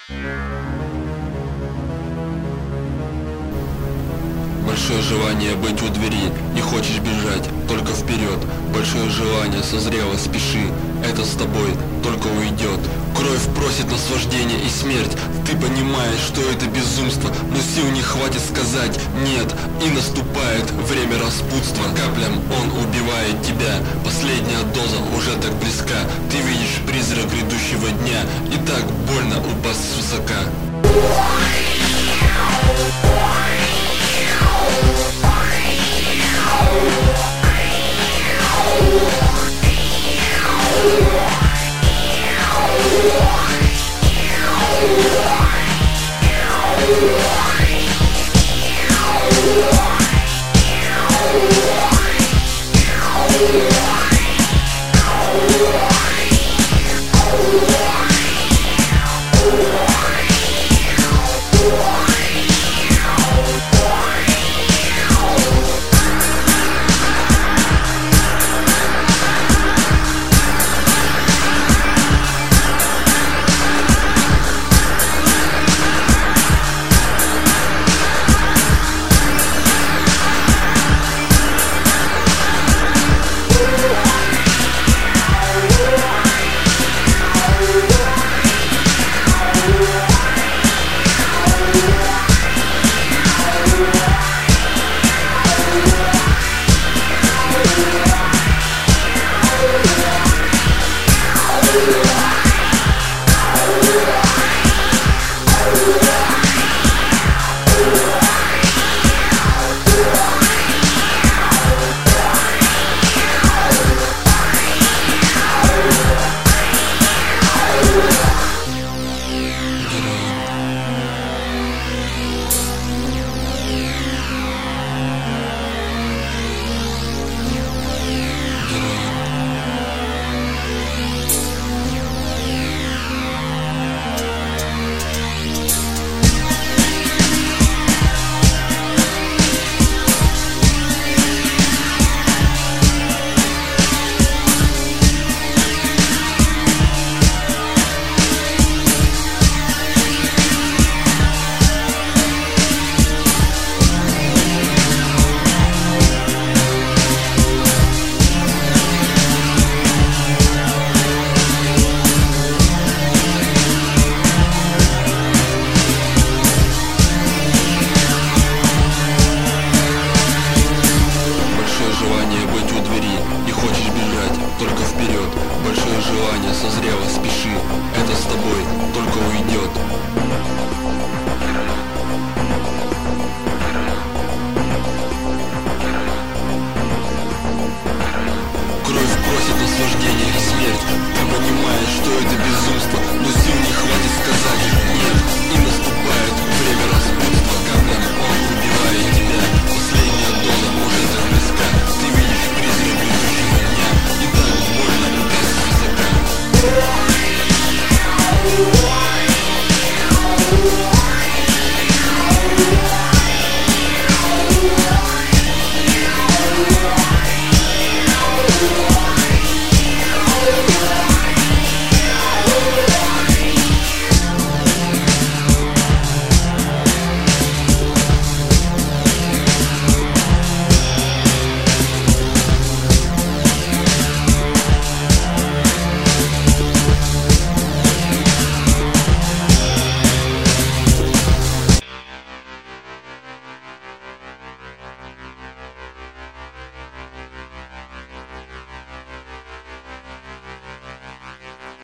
Большое желание быть у двери, не хочешь бежать, только вперед. Большое желание созрело, спеши, это с тобой только уйдет. Кровь просит наслаждения и смерть. Ты понимаешь, что это безумство, но сил не хватит сказать нет. И наступает время распутства. Каплям он убивает тебя. Последняя доза уже так близка. Ты видишь призрак грядущего дня, и так больно упасть свысока.